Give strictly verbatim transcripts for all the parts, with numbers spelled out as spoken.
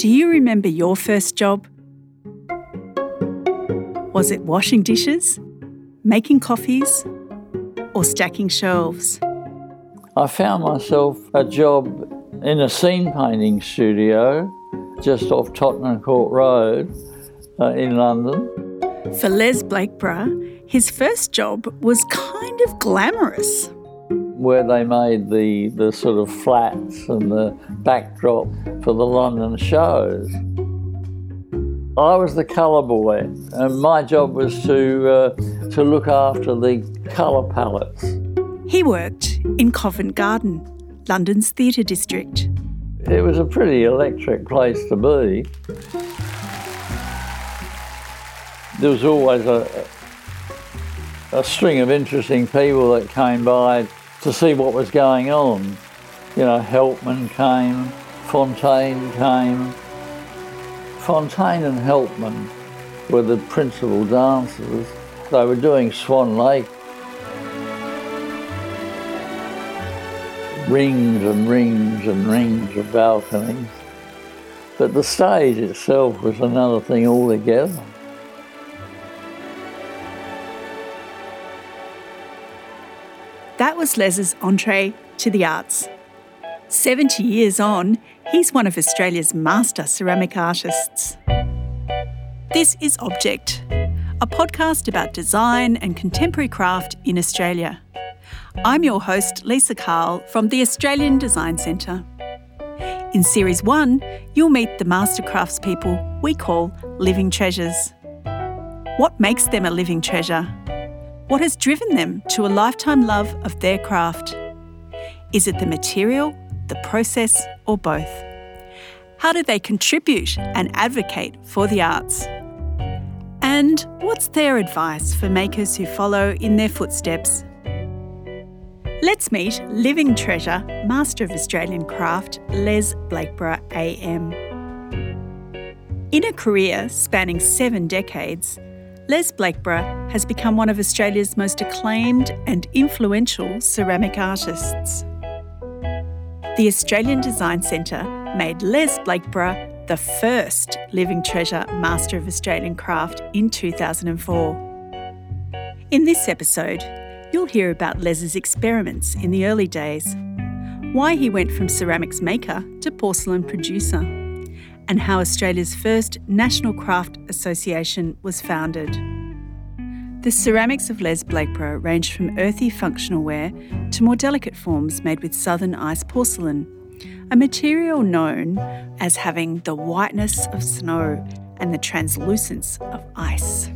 Do you remember your first job? Was it washing dishes, making coffees, or stacking shelves? I found myself a job in a scene painting studio just off Tottenham Court Road uh, in London. For Les Blakeborough, his first job was kind of glamorous. Where they made the, the sort of flats and the backdrop for the London shows. I was the colour boy, and my job was to uh, to look after the colour palettes. He worked in Covent Garden, London's theatre district. It was a pretty electric place to be. There was always a, a string of interesting people that came by to see what was going on. You know, Helpman came, Fontaine came. Fontaine and Helpman were the principal dancers. They were doing Swan Lake. Rings and rings and rings of balconies. But the stage itself was another thing altogether. That was Les's entree to the arts. seventy years on, he's one of Australia's master ceramic artists. This is Object, a podcast about design and contemporary craft in Australia. I'm your host, Lisa Carl, from the Australian Design Centre. In Series one, you'll meet the master craftspeople we call living treasures. What makes them a living treasure? What has driven them to a lifetime love of their craft? Is it the material, the process, or both? How do they contribute and advocate for the arts? And what's their advice for makers who follow in their footsteps? Let's meet living treasure, Master of Australian Craft, Les Blakeborough A M. In a career spanning seven decades, Les Blakeborough has become one of Australia's most acclaimed and influential ceramic artists. The Australian Design Centre made Les Blakeborough the first living treasure Master of Australian Craft in two thousand four. In this episode, you'll hear about Les's experiments in the early days, why he went from ceramics maker to porcelain producer, and how Australia's first National Craft Association was founded. The ceramics of Les Blakeborough range from earthy functional ware to more delicate forms made with southern ice porcelain, a material known as having the whiteness of snow and the translucence of ice.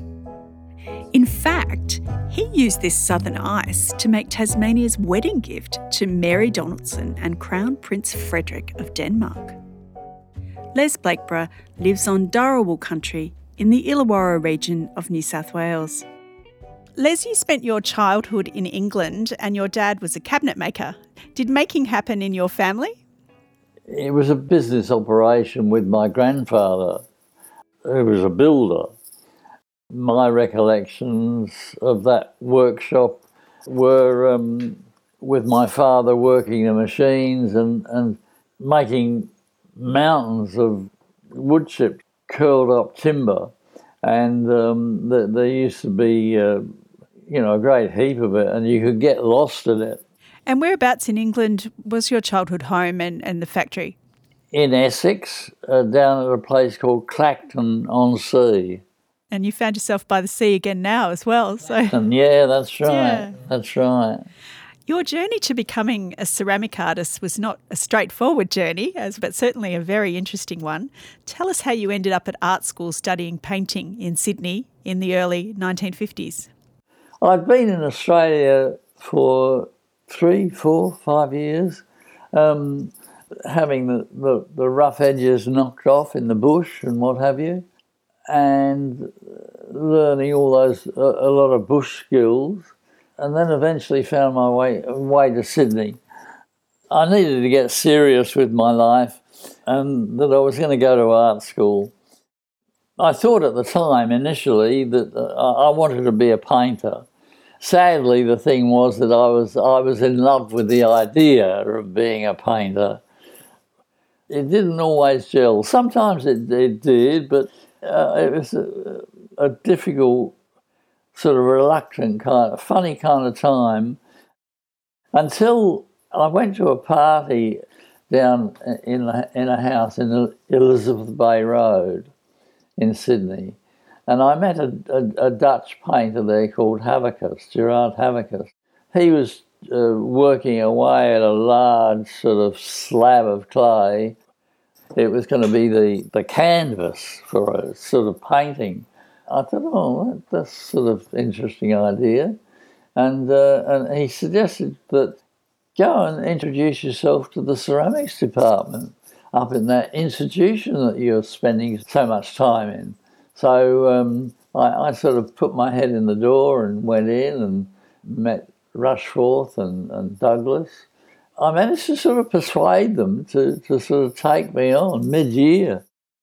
In fact, he used this southern ice to make Tasmania's wedding gift to Mary Donaldson and Crown Prince Frederick of Denmark. Les Blakeborough lives on Dharawal country in the Illawarra region of New South Wales. Les, you spent your childhood in England and your dad was a cabinet maker. Did making happen in your family? It was a business operation with my grandfather, who was a builder. My recollections of that workshop were um, with my father working the machines and, and making mountains of wood chip, curled up timber, and um, the, there used to be, uh, you know, a great heap of it, and you could get lost in it. And whereabouts in England was your childhood home and, and the factory? In Essex, uh, down at a place called Clacton-on-Sea. And you found yourself by the sea again now as well. So and yeah, that's right. Yeah. That's right. Your journey to becoming a ceramic artist was not a straightforward journey, as but certainly a very interesting one. Tell us how you ended up at art school studying painting in Sydney in the early nineteen fifties. I'd been in Australia for three, four, five years, um, having the, the, the rough edges knocked off in the bush and what have you, and learning all those, a, a lot of bush skills. And then eventually found my way way to Sydney. I needed to get serious with my life and that I was going to go to art school. I thought at the time initially that I wanted to be a painter. Sadly, the thing was that I was I was in love with the idea of being a painter. It didn't always gel. Sometimes it, it did, but uh, it was a, a difficult, sort of reluctant kind of, funny kind of time until I went to a party down in a, in a house in Elizabeth Bay Road in Sydney, and I met a, a, a Dutch painter there called Havicus, Gerard Havicus. He was uh, working away at a large sort of slab of clay. It was going to be the, the canvas for a sort of painting. I thought, oh, that's sort of interesting idea. And, uh, and he suggested that go and introduce yourself to the ceramics department up in that institution that you're spending so much time in. So um, I, I sort of put my head in the door and went in and met Rushforth and, and Douglas. I managed to sort of persuade them to, to sort of take me on mid-year.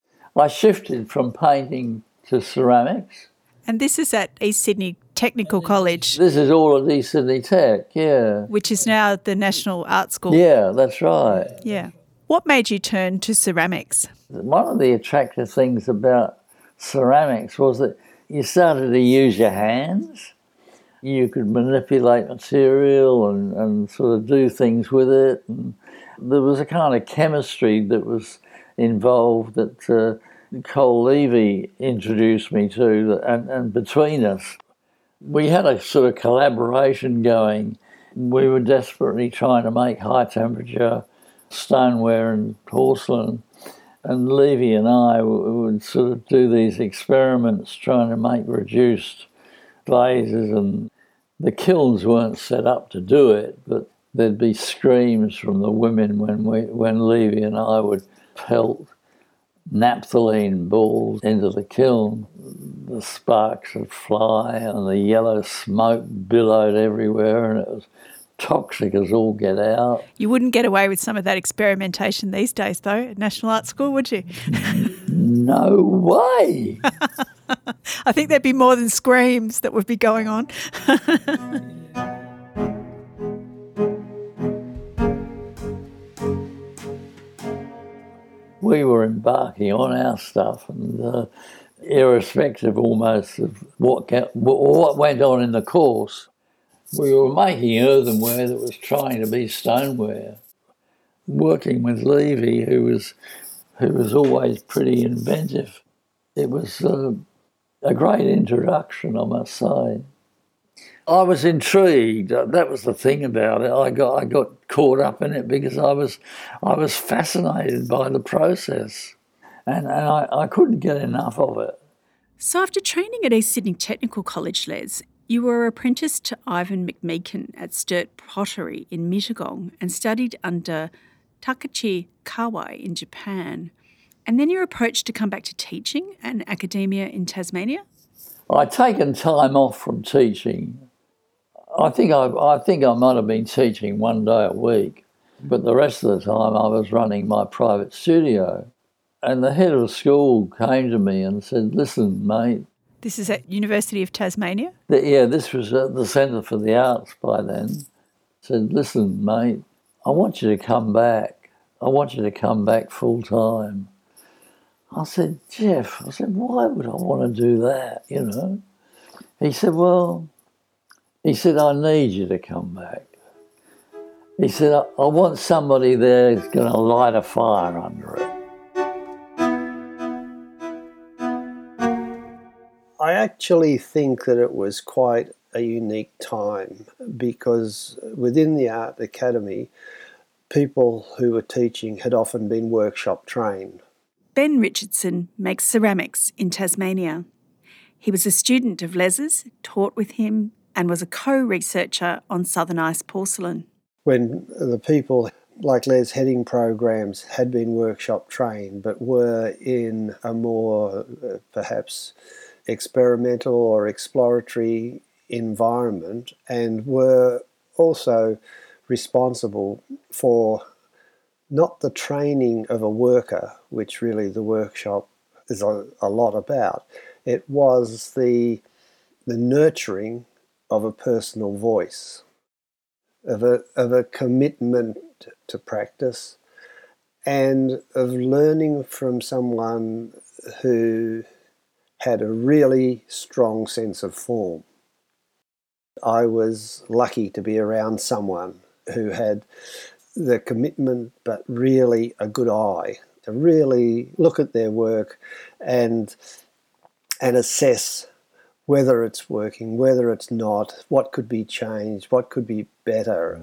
I shifted from painting to ceramics. And this is at East Sydney Technical College. This is all at East Sydney Tech, yeah. Which is now the National Art School. Yeah, that's right. Yeah. What made you turn to ceramics? One of the attractive things about ceramics was that you started to use your hands. You could manipulate material and, and sort of do things with it. And there was a kind of chemistry that was involved that uh, Cole Levy introduced me to, and, and between us, we had a sort of collaboration going. We were desperately trying to make high-temperature stoneware and porcelain, and Levy and I would sort of do these experiments trying to make reduced glazes, and the kilns weren't set up to do it, but there'd be screams from the women when we, when Levy and I would pelt naphthalene balls into the kiln. The sparks would fly and the yellow smoke billowed everywhere, and it was toxic as all get out. You wouldn't get away with some of that experimentation these days, though, at National Art School, would you? No way. I think there'd be more than screams that would be going on. We were embarking on our stuff, and uh, irrespective almost of what, get, what went on in the course, we were making earthenware that was trying to be stoneware. Working with Levy, who was who was always pretty inventive, it was uh, a great introduction, I must say. I was intrigued. That was the thing about it. I got I got caught up in it because I was I was fascinated by the process, and, and I, I couldn't get enough of it. So after training at East Sydney Technical College, Les, you were apprenticed to Ivan McMeekin at Sturt Pottery in Mittagong and studied under Takachi Kawai in Japan. And then you were approached to come back to teaching and academia in Tasmania? I'd taken time off from teaching. I think I, I think I might have been teaching one day a week, but the rest of the time I was running my private studio. And the head of the school came to me and said, listen, mate. This is at University of Tasmania? The, yeah, this was at the Centre for the Arts by then. Said, listen, mate, I want you to come back. I want you to come back full time. I said, Jeff, I said, why would I want to do that, you know? He said, well, he said, I need you to come back. He said, I, I want somebody there who's going to light a fire under it. I actually think that it was quite a unique time because within the Art Academy, people who were teaching had often been workshop trained. Ben Richardson makes ceramics in Tasmania. He was a student of Les's, taught with him, and was a co-researcher on Southern Ice porcelain. When the people like Les heading programs had been workshop trained but were in a more uh, perhaps experimental or exploratory environment and were also responsible for not the training of a worker, which really the workshop is a, a lot about. It was the, the nurturing of a personal voice, of a, of a commitment to practice, and of learning from someone who had a really strong sense of form. I was lucky to be around someone who had the commitment but really a good eye to really look at their work and and assess whether it's working, whether it's not, what could be changed, what could be better.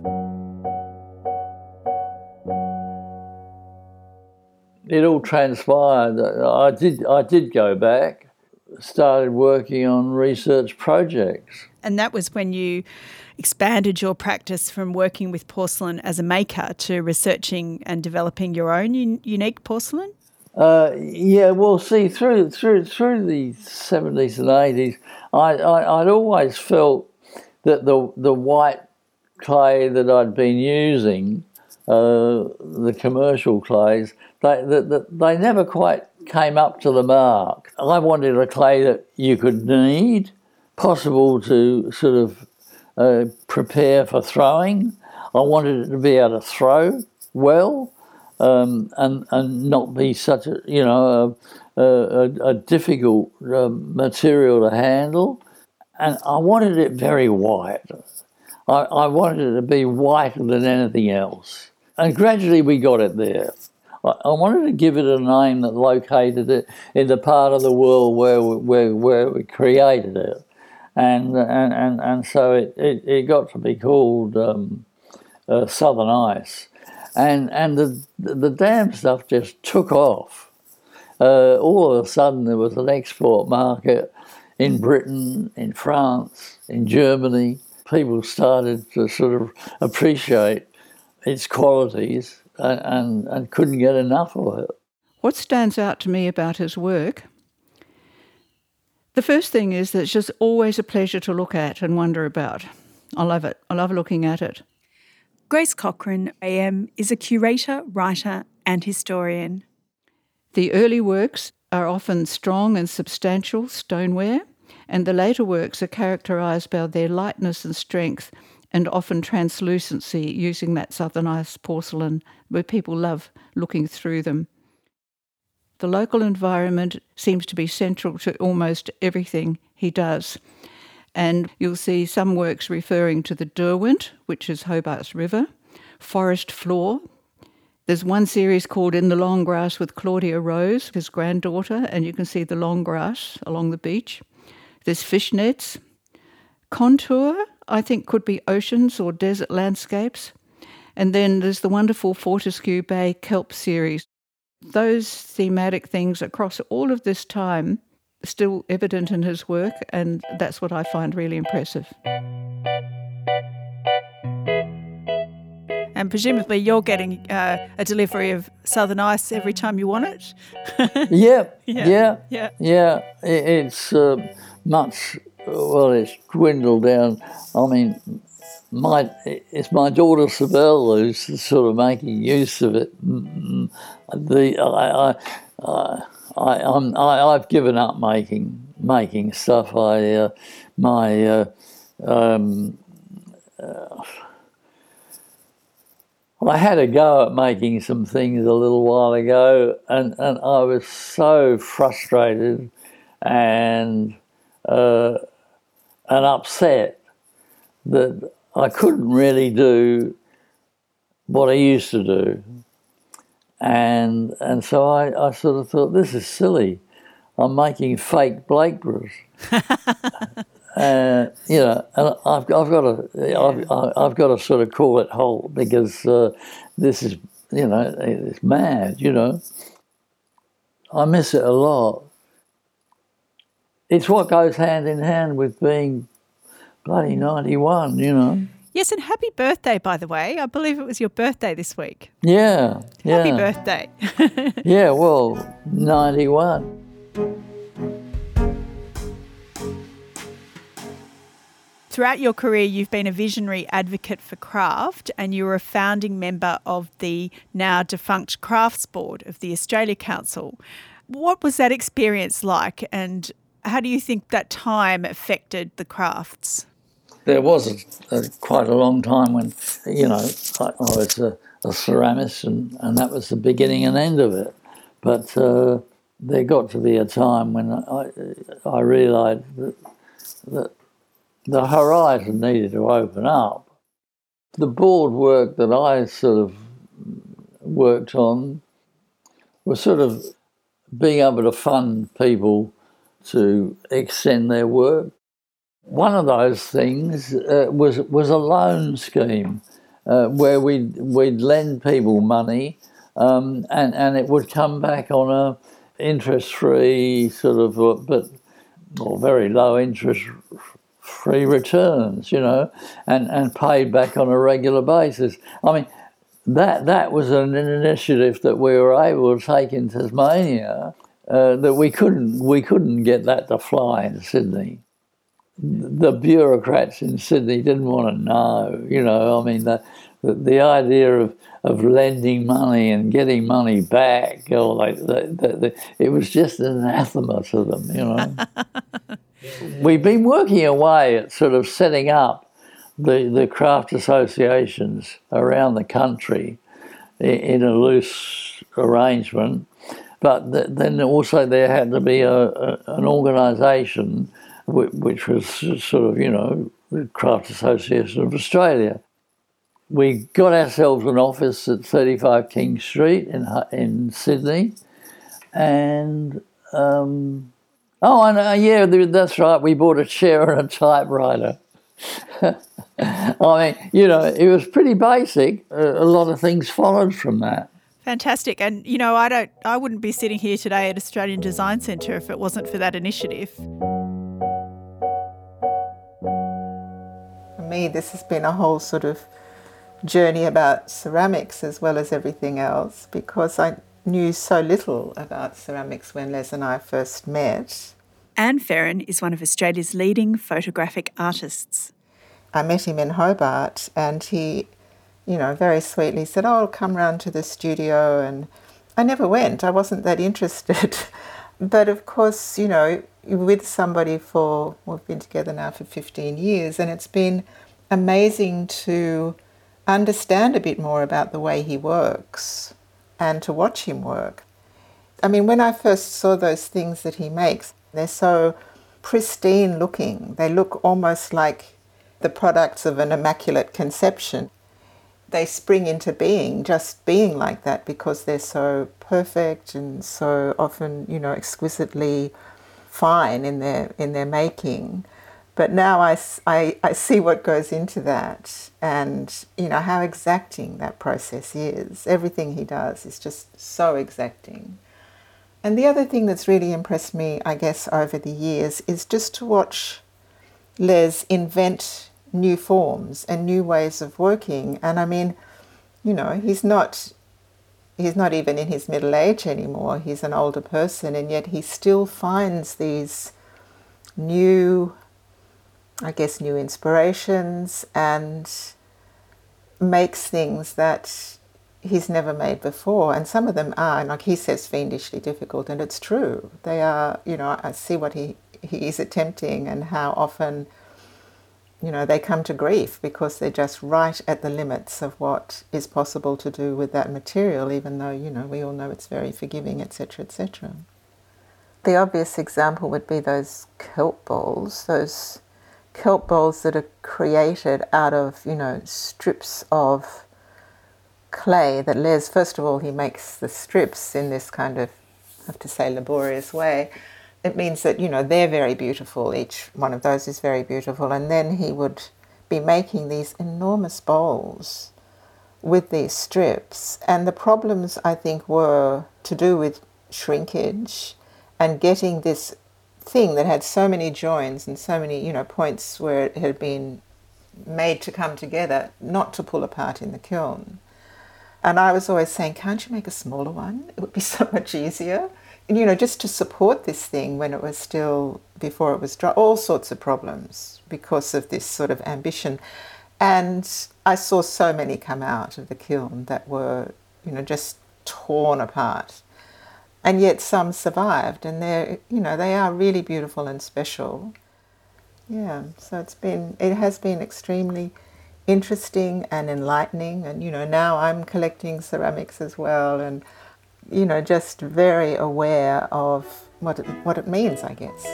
It all transpired. I did, I did go back, started working on research projects. And that was when you expanded your practice from working with porcelain as a maker to researching and developing your own un- unique porcelain? Uh, yeah, well, see, through through through the seventies and eighties, I, I I'd always felt that the the white clay that I'd been using, uh, the commercial clays, they that they, they never quite came up to the mark. I wanted a clay that you could knead, possible to sort of uh, prepare for throwing. I wanted it to be able to throw well. Um, and and not be such a you know a, a, a difficult uh, material to handle, and I wanted it very white. I, I wanted it to be whiter than anything else, and gradually we got it there. I, I wanted to give it a name that located it in the part of the world where we, where where we created it, and and and, and so it, it, it got to be called um, uh, Southern Ice. And and the the damn stuff just took off. Uh, all of a sudden, there was an export market in Britain, in France, in Germany. People started to sort of appreciate its qualities and, and, and couldn't get enough of it. What stands out to me about his work, the first thing is that it's just always a pleasure to look at and wonder about. I love it. I love looking at it. Grace Cochrane, A M, is a curator, writer and historian. The early works are often strong and substantial stoneware, and the later works are characterised by their lightness and strength and often translucency, using that Southern Ice porcelain where people love looking through them. The local environment seems to be central to almost everything he does. And you'll see some works referring to the Derwent, which is Hobart's river, forest floor. There's one series called In the Long Grass with Claudia Rose, his granddaughter, and you can see the long grass along the beach. There's fish nets. Contour, I think, could be oceans or desert landscapes. And then there's the wonderful Fortescue Bay kelp series. Those thematic things across all of this time still evident in his work, and that's what I find really impressive. And presumably you're getting uh, a delivery of Southern Ice every time you want it? yeah, yeah, yeah, yeah, yeah. It, it's uh, much, well, it's dwindled down. I mean, my it's my daughter Sibel who's sort of making use of it. The I. I, I I, I'm, I, I've given up making making stuff. I uh, my uh, um, uh, I had a go at making some things a little while ago, and, and I was so frustrated and uh, and upset that I couldn't really do what I used to do. And and so I, I sort of thought, this is silly. I'm making fake Blakeborough. uh, you know, and I've, I've got to I've, I've got to sort of call it halt because uh, this is, you know, it's mad. You know, I miss it a lot. It's what goes hand in hand with being bloody ninety-one. You know. Yes, and happy birthday, by the way. I believe it was your birthday this week. Yeah, yeah. Happy birthday. Yeah, well, ninety-one. Throughout your career, you've been a visionary advocate for craft, and you were a founding member of the now defunct Crafts Board of the Australia Council. What was that experience like, and how do you think that time affected the crafts? There was a, a, quite a long time when, you know, I, I was a, a ceramist, and, and that was the beginning and end of it. But uh, there got to be a time when I, I realised that, that the horizon needed to open up. The board work that I sort of worked on was sort of being able to fund people to extend their work. One of those things uh, was was a loan scheme uh, where we'd, we'd lend people money um, and, and it would come back on a interest-free sort of, uh, but or very low interest-free returns, you know, and, and paid back on a regular basis. I mean, that that was an initiative that we were able to take in Tasmania uh, that we couldn't we couldn't get that to fly in Sydney. The bureaucrats in Sydney didn't want to know, you know, I mean, the the, the idea of, of lending money and getting money back, or like the, the, the, it was just an anathema to them, you know. We've been working away at sort of setting up the, the craft associations around the country in, in a loose arrangement, but th- then also there had to be a, a, an organisation which was sort of, you know, the Craft Association of Australia. We got ourselves an office at thirty-five King Street in in Sydney, and um, oh, and uh, yeah, that's right. We bought a chair and a typewriter. I mean, you know, it was pretty basic. A lot of things followed from that. Fantastic. And, you know, I don't, I wouldn't be sitting here today at Australian Design Centre if it wasn't for that initiative. For me, this has been a whole sort of journey about ceramics as well as everything else, because I knew so little about ceramics when Les and I first met. Anne Ferren is one of Australia's leading photographic artists. I met him in Hobart, and he, you know, very sweetly said, oh, I'll come round to the studio, and I never went. I wasn't that interested. But of course, you know, with somebody for, we've been together now for fifteen years, and it's been amazing to understand a bit more about the way he works and to watch him work. I mean, when I first saw those things that he makes, they're so pristine looking. They look almost like the products of an immaculate conception. They spring into being, just being like that, because they're so perfect and so often, you know, exquisitely fine in their in their making. But now I, I, I see what goes into that, and, you know, how exacting that process is. Everything he does is just so exacting. And the other thing that's really impressed me, I guess, over the years is just to watch Les invent new forms and new ways of working. And I mean, you know, he's not he's not even in his middle age anymore. He's an older person, and yet he still finds these new, I guess, new inspirations and makes things that he's never made before. And some of them are, like he says, fiendishly difficult, and it's true. They are, you know, I see what he, he is attempting and how often, you know, they come to grief because they're just right at the limits of what is possible to do with that material, even though, you know, we all know it's very forgiving, et cetera, et cetera. The obvious example would be those kelp bowls, those kelp bowls that are created out of, you know, strips of clay that Les, first of all, he makes the strips in this kind of, I have to say, laborious way. It means that, you know, they're very beautiful. Each one of those is very beautiful. And then he would be making these enormous bowls with these strips. And the problems, I think, were to do with shrinkage and getting this thing that had so many joins and so many, you know, points where it had been made to come together, not to pull apart in the kiln. And I was always saying, can't you make a smaller one? It would be so much easier. And, you know, just to support this thing when it was still, before it was dry, all sorts of problems because of this sort of ambition. And I saw so many come out of the kiln that were, you know, just torn apart. And yet some survived, and they're, you know, they are really beautiful and special. Yeah, so it's been, it has been extremely interesting and enlightening. And, you know, now I'm collecting ceramics as well, and, you know, just very aware of what it, what it means, I guess.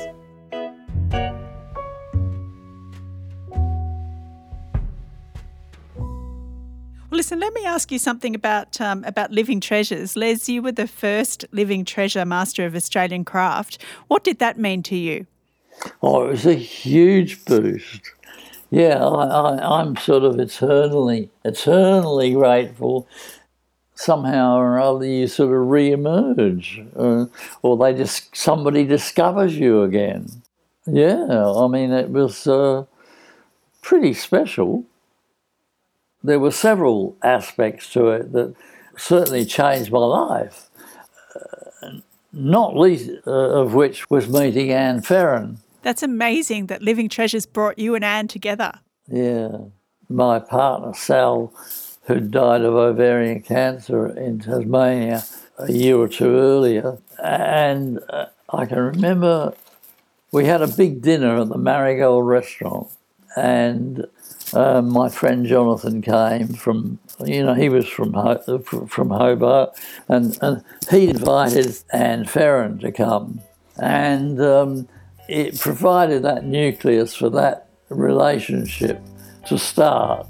Well, listen, let me ask you something about um, about living treasures. Les, you were the first living treasure master of Australian craft. What did that mean to you? Oh, it was a huge boost. Yeah, I, I, I'm sort of eternally, eternally grateful. Somehow or other you sort of re-emerge, uh, or they just, somebody discovers you again. Yeah, I mean, it was uh, pretty special. There were several aspects to it that certainly changed my life, uh, not least uh, of which was meeting Anne Ferren. That's amazing that Living Treasures brought you and Anne together. Yeah. My partner, Sal, who died of ovarian cancer in Tasmania a year or two earlier, and uh, I can remember we had a big dinner at the Marigold restaurant, and Um, my friend Jonathan came from, you know, he was from Ho- from Hobart, and, and he invited Anne Ferren to come, and um, it provided that nucleus for that relationship to start.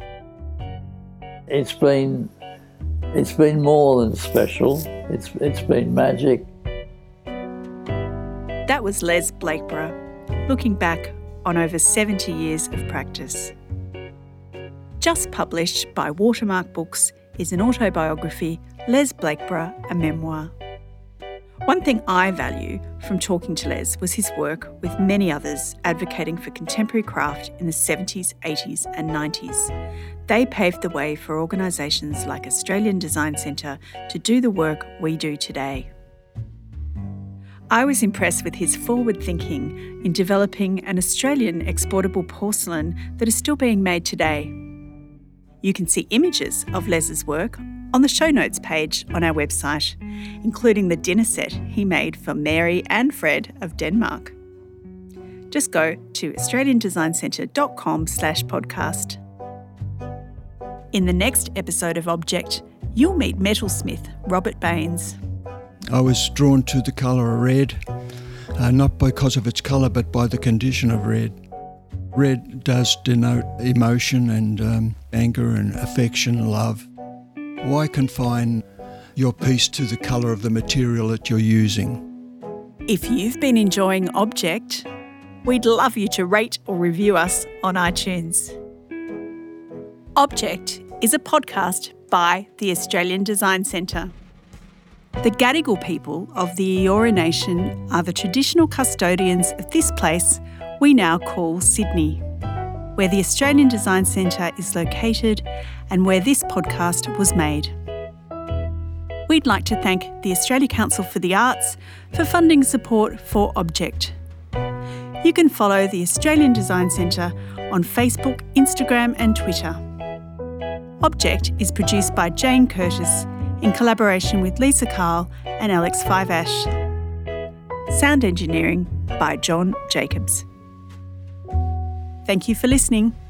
It's been it's been more than special. It's it's been magic. That was Les Blakeborough, looking back on over seventy years of practice. Just published by Watermark Books is an autobiography, Les Blakeborough, a memoir. One thing I value from talking to Les was his work with many others advocating for contemporary craft in the seventies, eighties and nineties. They paved the way for organisations like Australian Design Centre to do the work we do today. I was impressed with his forward thinking in developing an Australian exportable porcelain that is still being made today. You can see images of Les's work on the show notes page on our website, including the dinner set he made for Mary and Fred of Denmark. Just go to australian design centre dot com slash podcast. In the next episode of Object, you'll meet metalsmith Robert Baines. I was drawn to the colour of red, uh, not because of its colour but by the condition of red. Red does denote emotion and um, anger and affection, love. Why confine your piece to the colour of the material that you're using? If you've been enjoying Object, we'd love you to rate or review us on iTunes. Object is a podcast by the Australian Design Centre. The Gadigal people of the Eora Nation are the traditional custodians of this place we now call Sydney, where the Australian Design Centre is located and where this podcast was made. We'd like to thank the Australia Council for the Arts for funding support for Object. You can follow the Australian Design Centre on Facebook, Instagram and Twitter. Object is produced by Jane Curtis in collaboration with Lisa Carl and Alex Fiveash. Sound engineering by John Jacobs. Thank you for listening.